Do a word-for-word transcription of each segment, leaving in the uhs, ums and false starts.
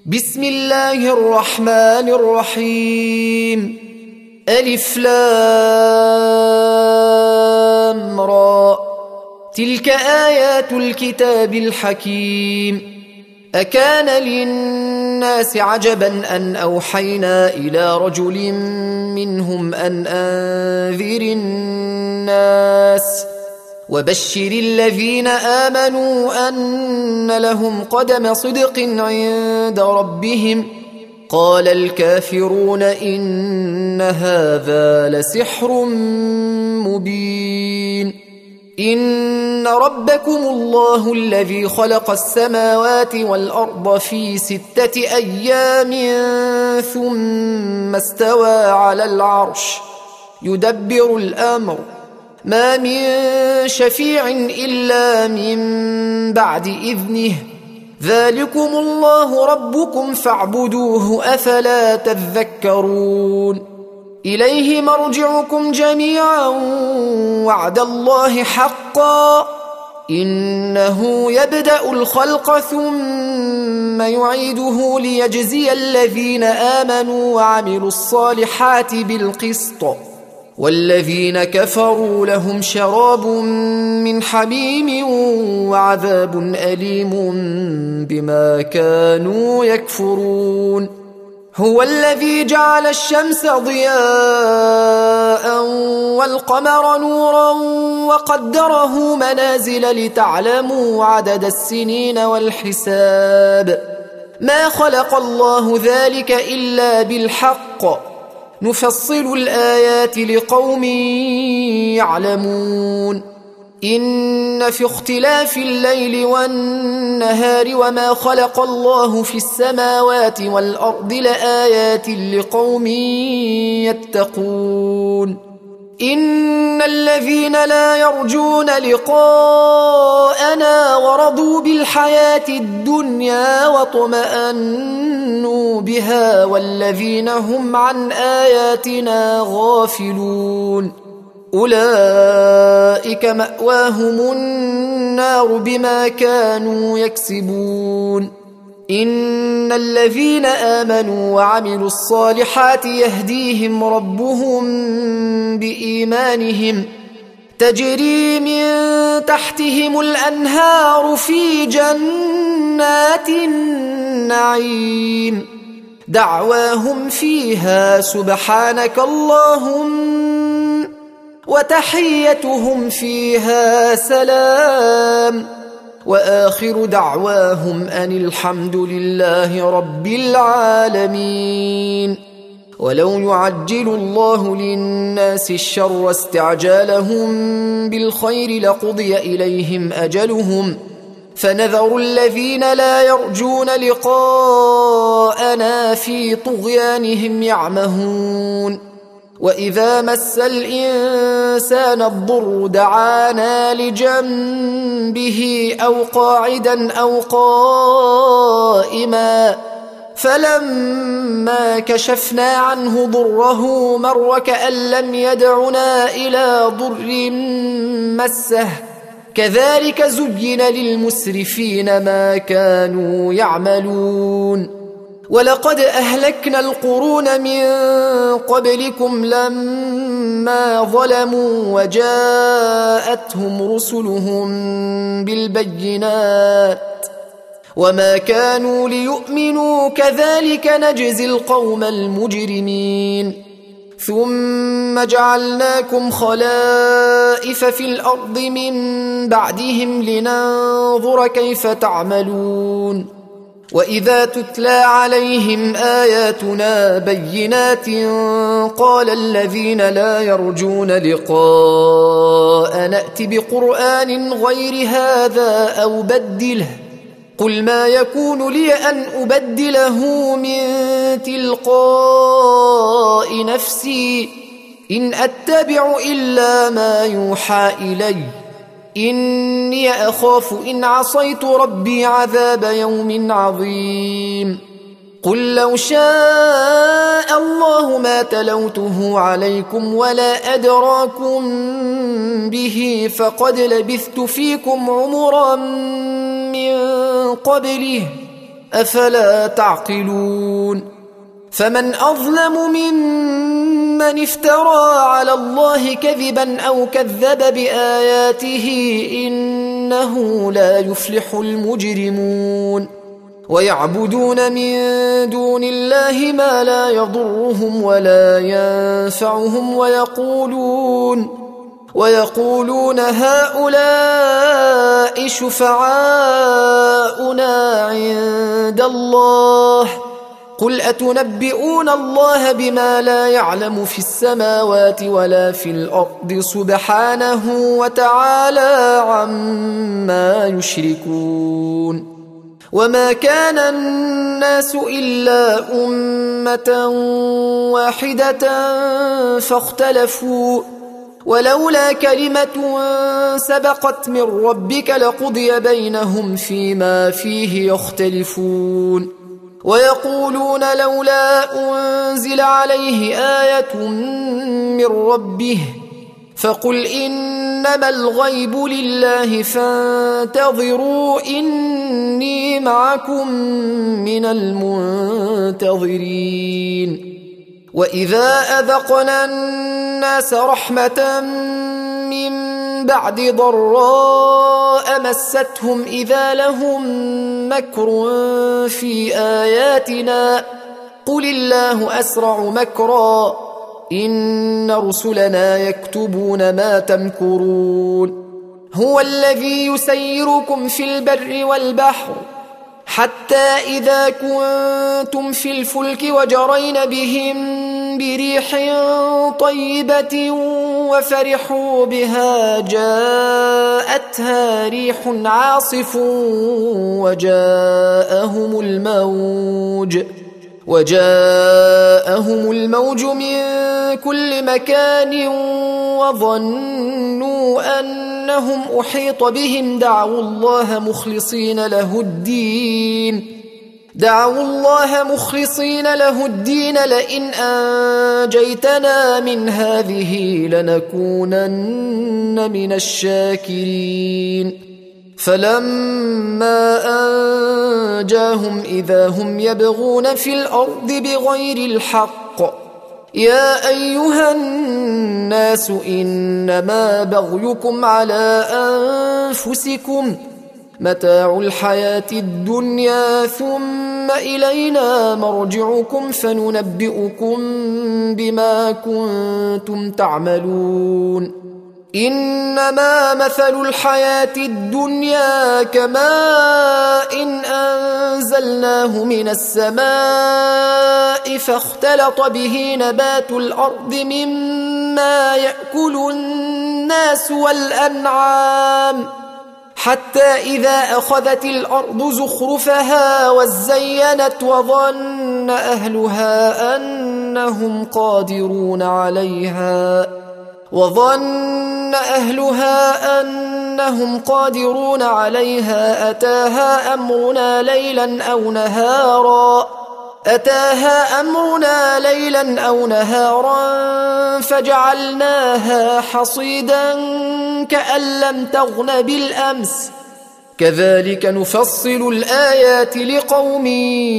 بسم الله الرحمن الرحيم. ألف لام را. تلك آيات الكتاب الحكيم. أكان للناس عجبا أن أوحينا إلى رجل منهم أن أنذر الناس وبشر الذين آمنوا أن لهم قدم صدق عند ربهم. قال الكافرون إن هذا لسحر مبين. إن ربكم الله الذي خلق السماوات والأرض في ستة أيام ثم استوى على العرش يدبر الأمر ما من شفيع إلا من بعد إذنه ذلكم الله ربكم فاعبدوه أفلا تذكرون. إليه مرجعكم جميعا وعد الله حقا إنه يبدأ الخلق ثم يعيده ليجزي الذين آمنوا وعملوا الصالحات بالقسط والذين كفروا لهم شراب من حميم وعذاب أليم بما كانوا يكفرون. هو الذي جعل الشمس ضياء والقمر نورا وقدره منازل لتعلموا عدد السنين والحساب ما خلق الله ذلك إلا بالحق نفصل الآيات لقوم يعلمون. إن في اختلاف الليل والنهار وما خلق الله في السماوات والأرض لآيات لقوم يتقون. إن الذين لا يرجون لقاءنا ورضوا بالحياة الدنيا واطمأنوا بها والذين هم عن آياتنا غافلون أولئك مأواهم النار بما كانوا يكسبون. إن الذين آمنوا وعملوا الصالحات يهديهم ربهم بإيمانهم تجري من تحتهم الأنهار في جنات النعيم دعواهم فيها سبحانك اللهم وتحيتهم فيها سلام وآخر دعواهم أن الحمد لله رب العالمين. ولو يعجل الله للناس الشر استعجالهم بالخير لقضي إليهم أجلهم فنذر الذين لا يرجون لقاءنا في طغيانهم يعمهون. وإذا مس الإنسان الضر دعانا لجنبه أو قاعدا أو قائما فلما كشفنا عنه ضره مر كأن لم يدعنا إلى ضر مسه كذلك زين للمسرفين ما كانوا يعملون. ولقد أهلكنا القرون من قبلكم لما ظلموا وجاءتهم رسلهم بالبينات وما كانوا ليؤمنوا كذلك نجزي القوم المجرمين. ثم جعلناكم خلائف في الأرض من بعدهم لننظر كيف تعملون. وإذا تتلى عليهم آياتنا بينات قال الذين لا يرجون لقاء نأت بقرآن غير هذا أو بدله قل ما يكون لي أن أبدله من تلقاء نفسي إن أتبع إلا ما يوحى إلي إني أخاف إن عصيت ربي عذاب يوم عظيم. قل لو شاء الله ما تلوته عليكم ولا أدراكم به فقد لبثت فيكم عمرا من قبله أفلا تعقلون فمن أظلم ممن افترى على الله كذبا أو كذب بآياته إنه لا يفلح المجرمون ويعبدون من دون الله ما لا يضرهم ولا ينفعهم ويقولون ويقولون هؤلاء شفعاؤنا عند الله قل أتنبئون الله بما لا يعلم في السماوات ولا في الأرض سبحانه وتعالى عما يشركون وما كان الناس إلا أمة واحدة فاختلفوا ولولا كلمة سبقت من ربك لقضي بينهم فيما فيه يختلفون ويقولون لولا أنزل عليه آية من ربه فقل إنما الغيب لله فانتظروا إني معكم من المنتظرين وإذا أذقنا الناس رحمة من بعد ضراء مستهم إذا لهم مكر في آياتنا قل الله أسرع مكرا إن رسلنا يكتبون ما تمكرون هو الذي يسيركم في البر والبحر حتى إذا كنتم في الفلك وجرين بهم بريح طيبة وفرحوا بها جاءتها ريح عاصف وجاءهم الموج وجاءهم الموج من كل مكان وظنوا أنهم أحيط بهم دعوا الله مخلصين له الدين دعوا الله مخلصين له الدين لئن أنجيتنا من هذه لنكونن من الشاكرين فلما أنجاهم إذا هم يبغون في الأرض بغير الحق يا أيها الناس إنما بغيكم على أنفسكم متاع الحياة الدنيا ثم إلينا مرجعكم فننبئكم بما كنتم تعملون إنما مثل الحياة الدنيا كماء إن أنزلناه من السماء فاختلط به نبات الأرض مما يأكل الناس والأنعام حتى إذا أخذت الأرض زخرفها وزينت وظن أهلها أنهم قادرون عليها وظن أهلها أنهم قادرون عليها أتاها أمرنا ليلا أو نهارا أتاها أمرنا ليلا أو نهارا فجعلناها حصيدا كأن لم تغن بالأمس كذلك نفصل الآيات لقوم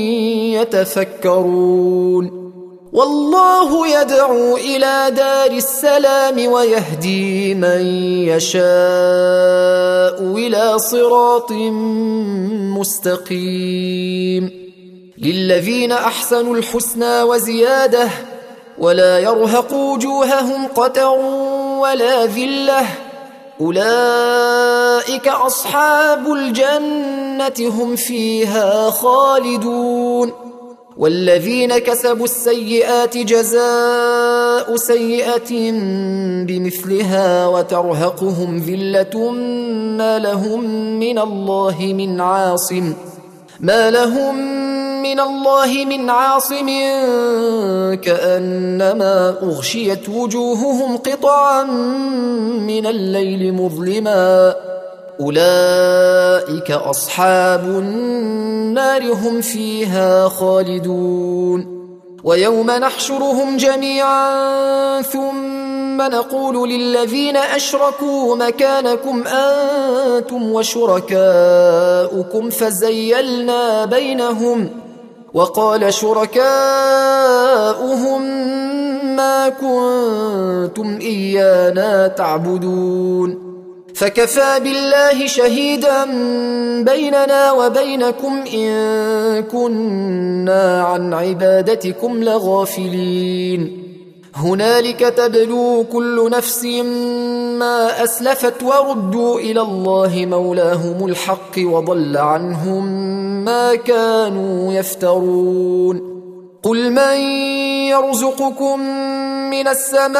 يتفكرون والله يدعو إلى دار السلام ويهدي من يشاء إلى صراط مستقيم للذين أحسنوا الحسنى وزيادة ولا يرهق وجوههم قتر ولا ذلة أولئك أصحاب الجنة هم فيها خالدون والذين كسبوا السيئات جزاء سيئة بمثلها وترهقهم ذلة ما لهم من الله من عاصم ما لهم من الله من عاصم كأنما أغشيت وجوههم قطعا من الليل مظلما أولئك أصحاب النار هم فيها خالدون ويوم نحشرهم جميعا ثم ثم نقول للذين أشركوا مكانكم أنتم وشركاؤكم فزيلنا بينهم وقال شركاؤهم ما كنتم إيانا تعبدون فكفى بالله شهيدا بيننا وبينكم إن كنا عن عبادتكم لغافلين هنالك تبلو كل نفس ما أسلفت وردوا إلى الله مولاهم الحق وضل عنهم ما كانوا يفترون قل من يرزقكم من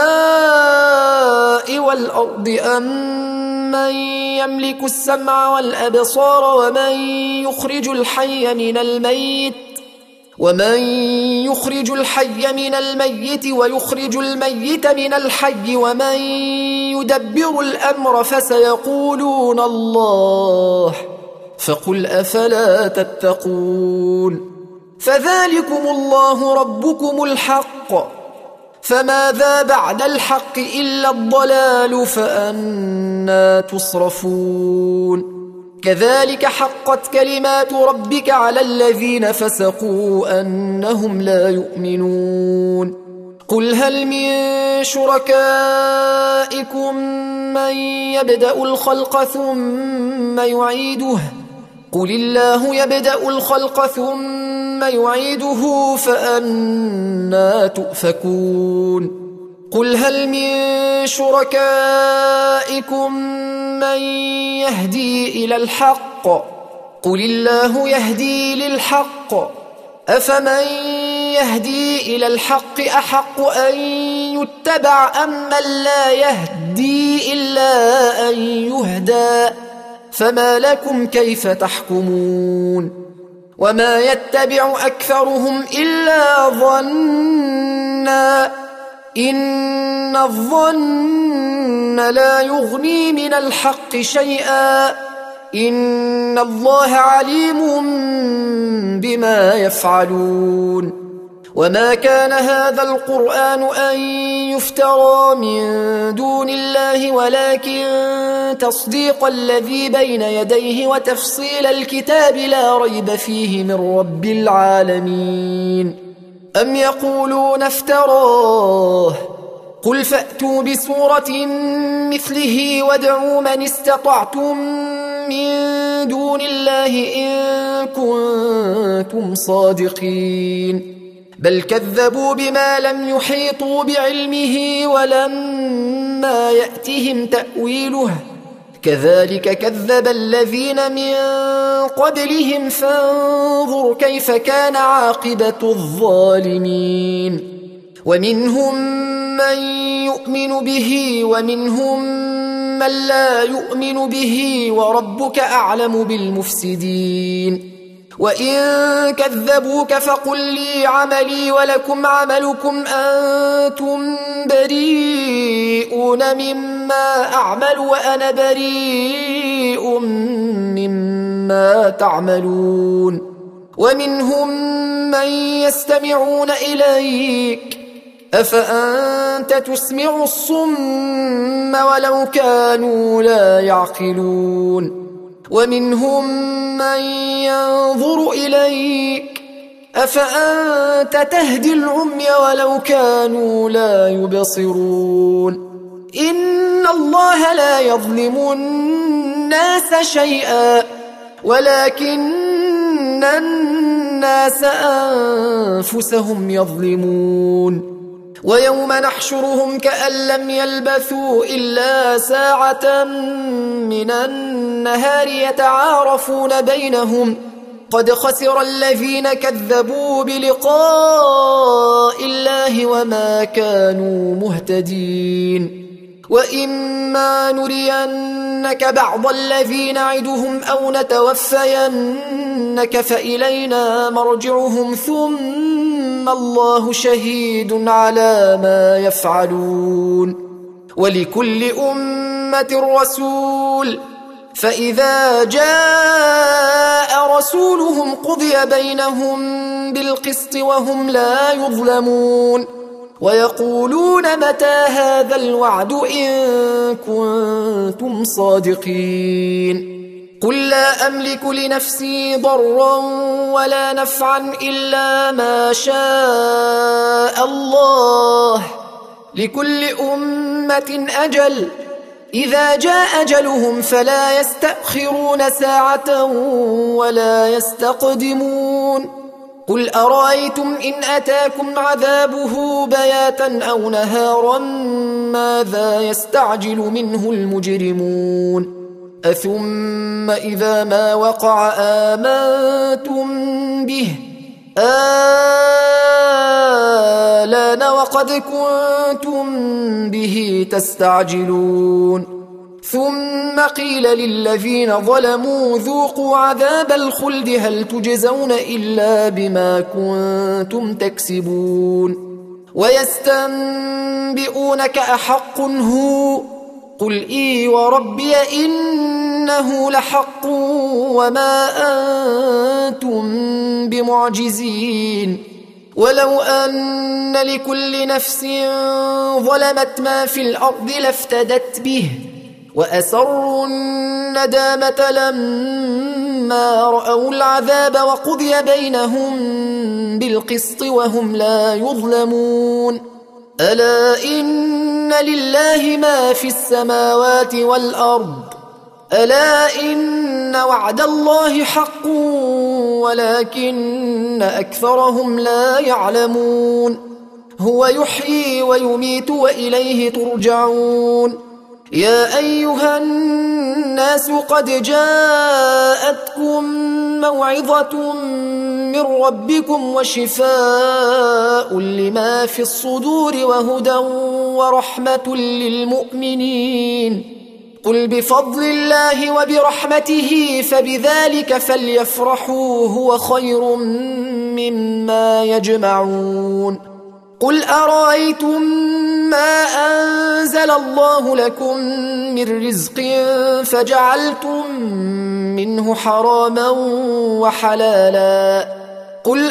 السماء والأرض أم من يملك السمع والأبصار ومن يخرج الحي من الميت ومن يخرج الحي من الميت ويخرج الميت من الحي ومن يدبر الأمر فسيقولون الله فقل أفلا تتقون فذلكم الله ربكم الحق فماذا بعد الحق إلا الضلال فأنى تصرفون كذلك حقت كلمات ربك على الذين فسقوا أنهم لا يؤمنون قل هل من شركائكم من يبدأ الخلق ثم يعيده قل الله يبدأ الخلق ثم يعيده فأنى تؤفكون قل هل من شركائكم من يهدي إلى الحق قل الله يهدي للحق أفمن يهدي إلى الحق أحق أن يتبع أم من لا يهدي إلا أن يهدى فما لكم كيف تحكمون وما يتبع أكثرهم إلا ظنا إن الظن لا يغني من الحق شيئا إن الله عليم بما يفعلون وما كان هذا القرآن أن يفترى من دون الله ولكن تصديق الذي بين يديه وتفصيل الكتاب لا ريب فيه من رب العالمين أم يقولون افتراه قل فأتوا بسورة مثله وادعوا من استطعتم من دون الله إن كنتم صادقين بل كذبوا بما لم يحيطوا بعلمه ولما يأتهم تأويله كذلك كذب الذين من قبلهم فانظر كيف كان عاقبة الظالمين ومنهم من يؤمن به ومنهم من لا يؤمن به وربك أعلم بالمفسدين وإن كذبوك فقل لي عملي ولكم عملكم أنتم بريئون مما أعمل وأنا بريء مما تعملون ومنهم من يستمعون إليك أفأنت تسمع الصم ولو كانوا لا يعقلون ومنهم من ينظر إليك أفأنت تهدي العمي ولو كانوا لا يبصرون إن الله لا يظلم الناس شيئا ولكن الناس أنفسهم يظلمون ويوم نحشرهم كأن لم يلبثوا إلا ساعة من النهار يتعارفون بينهم قد خسر الذين كذبوا بلقاء الله وما كانوا مهتدين وإما نرينك بعض الذي نعدهم أو نتوفينك فإلينا مرجعهم ثم الله شهيد على ما يفعلون ولكل أمة رسول فإذا جاء رسولهم قضي بينهم بالقسط وهم لا يظلمون ويقولون متى هذا الوعد إن كنتم صادقين قل لا أملك لنفسي ضرا ولا نفعا إلا ما شاء الله لكل أمة أجل إذا جاء أجلهم فلا يستأخرون ساعة ولا يستقدمون قل أرأيتم إن أتاكم عذابه بياتا أو نهارا ماذا يستعجل منه المجرمون أثم إذا ما وقع آمنتم به آلان وقد كنتم به تستعجلون ثم قيل للذين ظلموا ذوقوا عذاب الخلد هل تجزون إلا بما كنتم تكسبون ويستنبئونك أحق هو قل إي وربي إنه لحق وما أنتم بمعجزين ولو أن لكل نفس ظلمت ما في الأرض لافتدت به وأسروا الندامة لما رأوا العذاب وقضي بينهم بالقسط وهم لا يظلمون ألا إن لله ما في السماوات والأرض ألا إن وعد الله حق ولكن أكثرهم لا يعلمون هو يحيي ويميت وإليه ترجعون يا أيها الناس قد جاءتكم موعظة من ربكم وشفاء لما في الصدور وهدى ورحمة للمؤمنين قل بفضل الله وبرحمته فبذلك فليفرحوا هو خير مما يجمعون قل أرأيتم ما أنزل الله لكم من رزق فجعلتم منه حراما وحلالا قل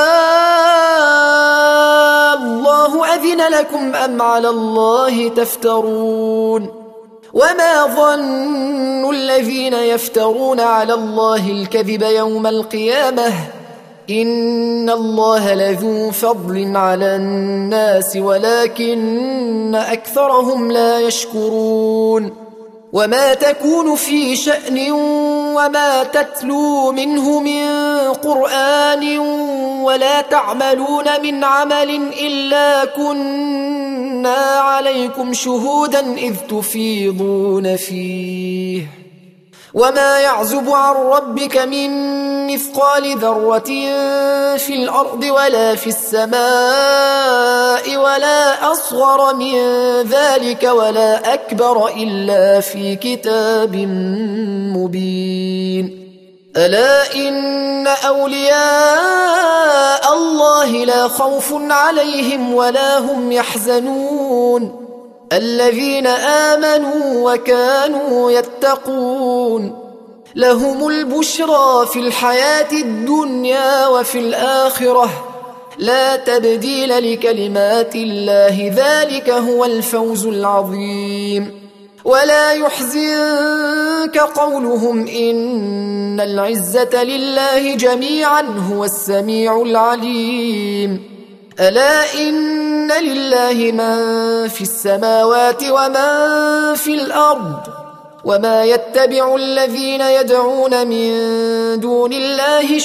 آه الله أذن لكم أم على الله تفترون وما ظن الذين يفترون على الله الكذب يوم القيامة إن الله لذو فضل على الناس ولكن أكثرهم لا يشكرون وما تكون في شأن وما تتلو منه من قرآن ولا تعملون من عمل إلا كنا عليكم شهودا إذ تفيضون فيه وما يعزب عن ربك من مثقال ذرة في الأرض ولا في السماء ولا أصغر من ذلك ولا أكبر إلا في كتاب مبين ألا إن أولياء الله لا خوف عليهم ولا هم يحزنون الذين آمنوا وكانوا يتقون لهم البشرى في الحياة الدنيا وفي الآخرة لا تبديل لكلمات الله ذلك هو الفوز العظيم ولا يحزنك قولهم إن العزة لله جميعا هو السميع العليم ألا إن لله من في السماوات ومن في الأرض وما يتبع الذين يدعون من دون الله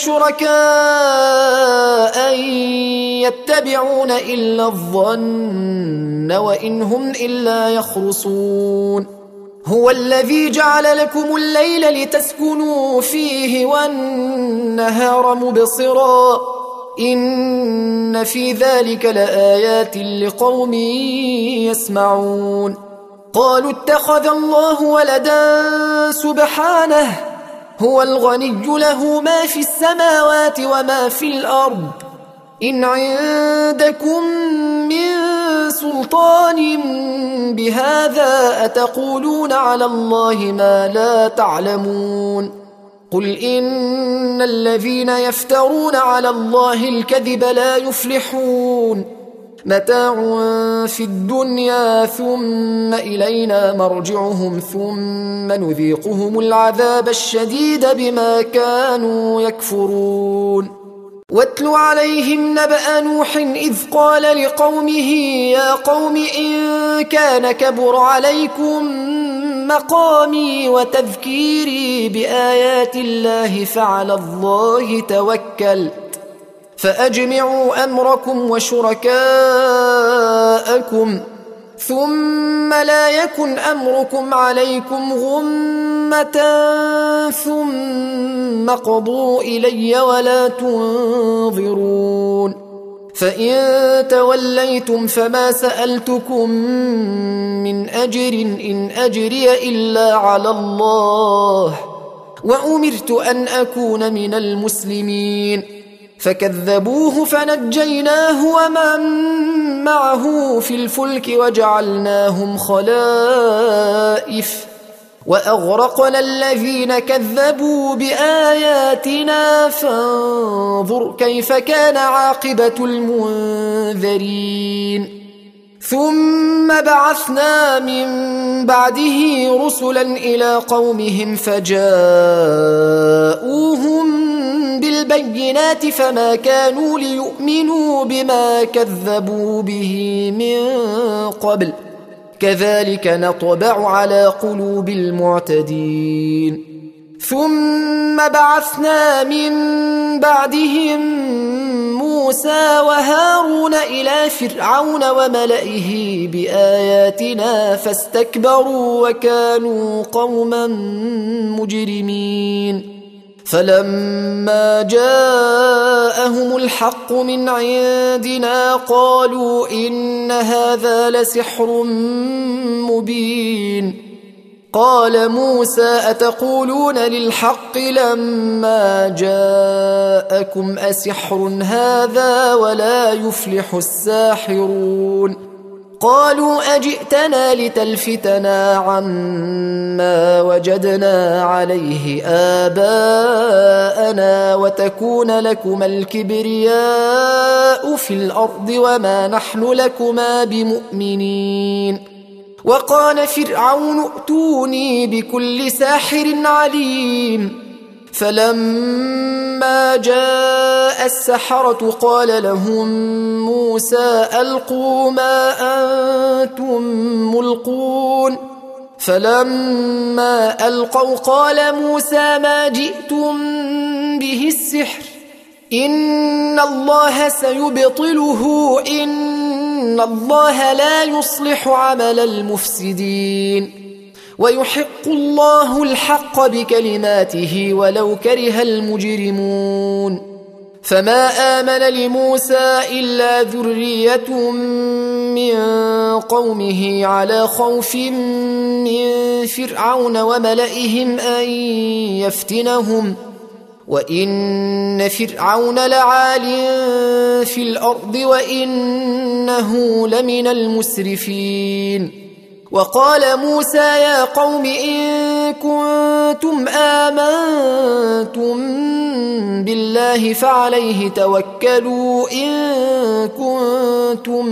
شركاء يتبعون إلا الظن وإن هم إلا يخرصون هو الذي جعل لكم الليل لتسكنوا فيه والنهار مبصرا إن في ذلك لآيات لقوم يسمعون قالوا اتخذ الله ولدا سبحانه هو الغني له ما في السماوات وما في الأرض إن عندكم من سلطان بهذا أتقولون على الله ما لا تعلمون قل إن الذين يفترون على الله الكذب لا يفلحون متاع في الدنيا ثم إلينا مرجعهم ثم نذيقهم العذاب الشديد بما كانوا يكفرون واتل عليهم نبأ نوح إذ قال لقومه يا قوم إن كان كبر عليكم مقامي وتذكيري بآيات الله فعلى الله توكلت فأجمعوا أمركم وشركاءكم ثم لا يكن أمركم عليكم غمة ثم قضوا إلي ولا تنظرون فإن توليتم فما سألتكم من أجر إن أجري إلا على الله وأمرت أن أكون من المسلمين فكذبوه فنجيناه ومن معه في الفلك وجعلناهم خلائف وأغرقنا الذين كذبوا بآياتنا فانظر كيف كان عاقبة المنذرين ثم بعثنا من بعده رسلا إلى قومهم فجاءوهم بالبينات فما كانوا ليؤمنوا بما كذبوا به من قبل كذلك نطبع على قلوب المعتدين ثم بعثنا من بعدهم موسى وهارون إلى فرعون وملئه بآياتنا فاستكبروا وكانوا قوما مجرمين فلما جاءهم الحق من عندنا قالوا إن هذا لسحر مبين قال موسى أتقولون للحق لما جاءكم أسحر هذا ولا يفلح الساحرون قالوا أجئتنا لتلفتنا عما وجدنا عليه آباءنا وتكون لكما الكبرياء في الأرض وما نحن لكما بمؤمنين وقال فرعون ائتوني بكل ساحر عليم فلما جاء السحرة قال لهم موسى ألقوا ما أنتم ملقون فلما ألقوا قال موسى ما جئتم به السحر إن الله سيبطله إن الله لا يصلح عمل المفسدين ويحق الله الحق بكلماته ولو كره المجرمون فما آمن لموسى إلا ذرية من قومه على خوف من فرعون وملئهم أن يفتنهم وإن فرعون لعال في الأرض وإنه لمن المسرفين وقال موسى يا قوم إن كنتم آمنتم بالله فعليه توكلوا إن كنتم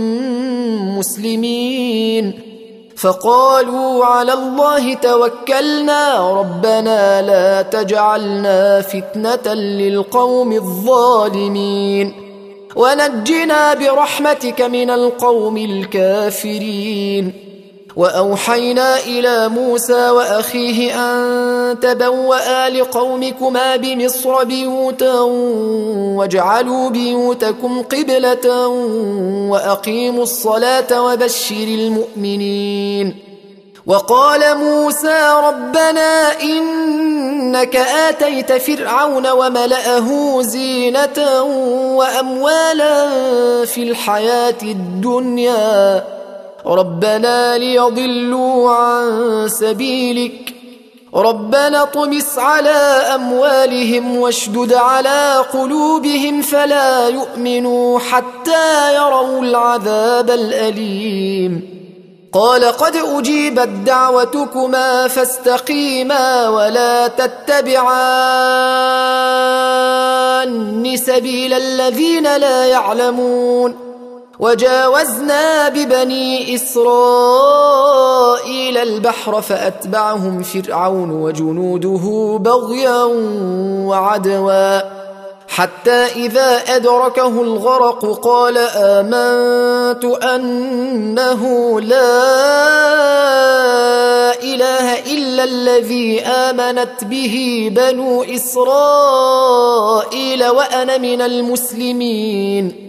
مسلمين فقالوا على الله توكلنا ربنا لا تجعلنا فتنة للقوم الظالمين ونجنا برحمتك من القوم الكافرين وأوحينا إلى موسى وأخيه أن تبوأ لقومكما بمصر بيوتا واجعلوا بيوتكم قبلة وأقيموا الصلاة وبشر المؤمنين وقال موسى ربنا إنك آتيت فرعون وملأه زينة وأموالا في الحياة الدنيا ربنا ليضلوا عن سبيلك ربنا طمس على أموالهم واشدد على قلوبهم فلا يؤمنوا حتى يروا العذاب الأليم قال قد أجيبت دعوتكما فاستقيما ولا تتبعان سبيل الذين لا يعلمون وجاوزنا ببني إسرائيل البحر فأتبعهم فرعون وجنوده بغيا وعدوا حتى إذا أدركه الغرق قال آمنت أنه لا إله إلا الذي آمنت به بنو إسرائيل وأنا من المسلمين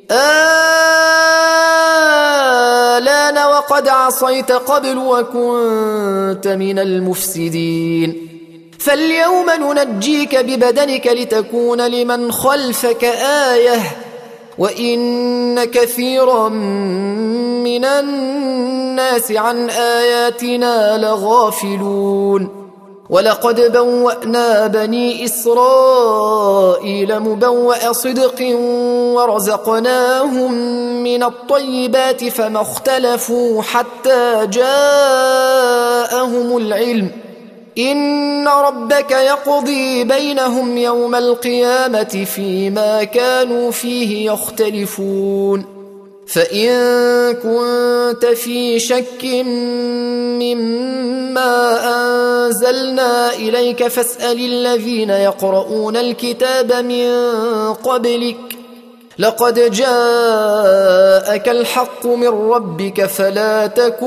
آلان وقد عصيت قبل وكنت من المفسدين فاليوم ننجيك ببدنك لتكون لمن خلفك آية وإن كثيرا من الناس عن آياتنا لغافلون ولقد بوأنا بني إسرائيل مبوأ صدق ورزقناهم من الطيبات فما اختلفوا حتى جاءهم العلم إن ربك يقضي بينهم يوم القيامة فيما كانوا فيه يختلفون فإن كنت في شك مما أنزلنا إليك فاسأل الذين يقرؤون الكتاب من قبلك لقد جاءك الحق من ربك فلا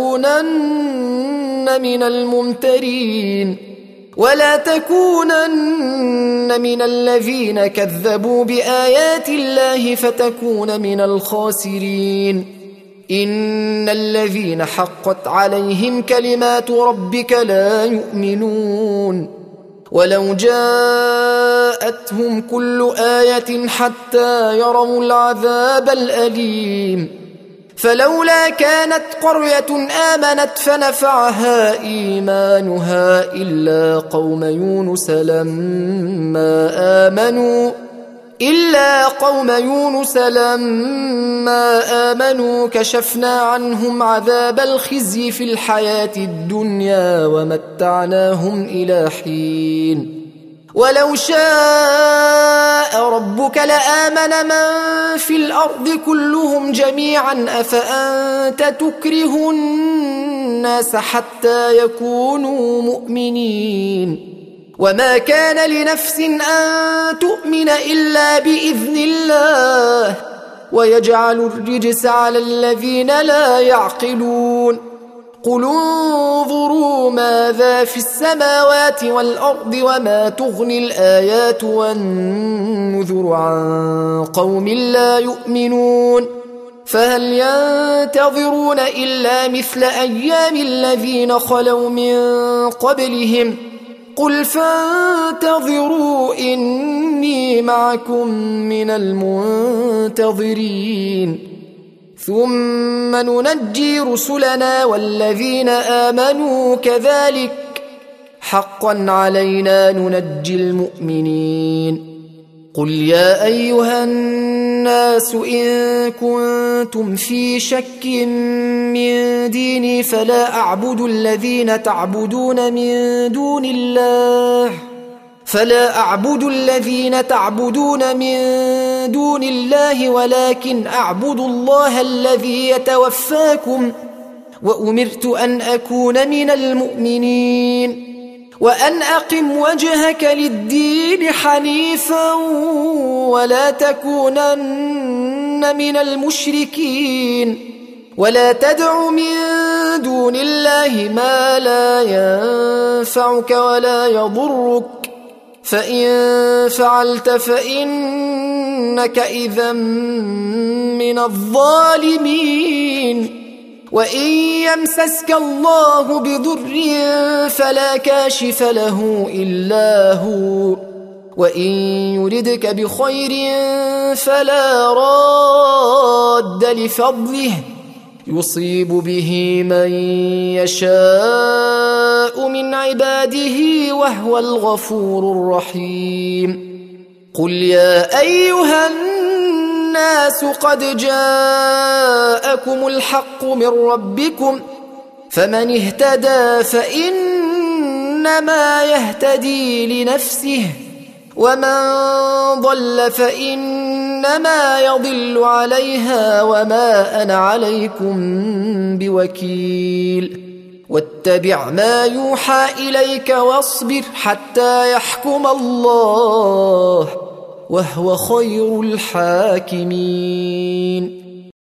تكونن من الممترين ولا تكونن من الذين كذبوا بآيات الله فتكون من الخاسرين إن الذين حقت عليهم كلمات ربك لا يؤمنون ولو جاءتهم كل آية حتى يروا العذاب الأليم فلولا كانت قرية آمنت فنفعها إيمانها إلا قوم يونس لما آمنوا إلا قوم يونس لما آمنوا كشفنا عنهم عذاب الخزي في الحياة الدنيا ومتعناهم إلى حين ولو شاء ربك لآمن من في الأرض كلهم جميعا أفأنت تكره الناس حتى يكونوا مؤمنين وما كان لنفس أن تؤمن إلا بإذن الله ويجعل الرجس على الذين لا يعقلون قل انظروا ماذا في السماوات والأرض وما تغني الآيات والنذر عن قوم لا يؤمنون فهل ينتظرون إلا مثل أيام الذين خلوا من قبلهم قل فانتظروا إني معكم من المنتظرين ثم ننجي رسلنا والذين آمنوا كذلك حقا علينا ننجي المؤمنين قل يا أيها الناس إن كنتم في شك من ديني فلا أعبد الذين تعبدون من دون الله فلا أعبد الذين تعبدون من دون الله ولكن أعبد الله الذي يتوفاكم وأمرت أن أكون من المؤمنين وأن أقم وجهك للدين حنيفا ولا تكونن من المشركين ولا تدع من دون الله ما لا ينفعك ولا يضرك فإن فعلت فإنك إذا من الظالمين وإن يمسسك الله بضر فلا كاشف له إلا هو وإن يردك بخير فلا راد لفضله يصيب به من يشاء من عباده وهو الغفور الرحيم قل يا أيها الناس قد جاءكم الحق من ربكم فمن اهتدى فإنما يهتدي لنفسه ومن ضل فإنما يضل عليها وما أنا عليكم بوكيل واتبع ما يوحى إليك واصبر حتى يحكم الله وهو خير الحاكمين